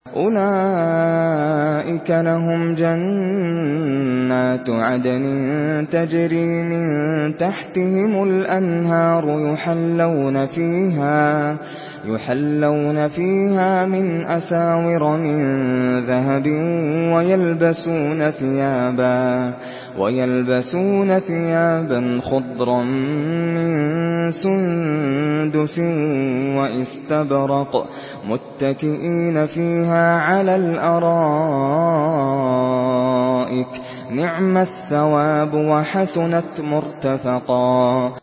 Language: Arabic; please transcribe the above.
أولئك لهم جنات عدن تجري من تحتهم الأنهار يحلون فيها من أساور من ذهب ويلبسون ثيابا خضرا من سندس وإستبرق متكئين فيها على الأرائك نعم الثواب وحسنت مرتفقا.